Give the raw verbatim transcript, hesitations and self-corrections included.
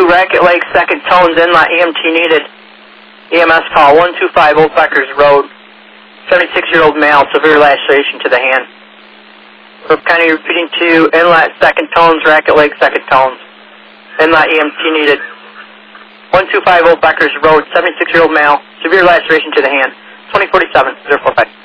two, Racket Lake, second tones, inlet, E M T needed. E M S call, one two five Old Beckers Road. seventy-six-year-old male, severe laceration to the hand. Cook County repeating to inlet, second tones, Racket Lake, second tones. Inlet, E M T needed. one two five Old Beckers Road, seventy-six-year-old male, severe laceration to the hand. twenty forty-seven, zero four five.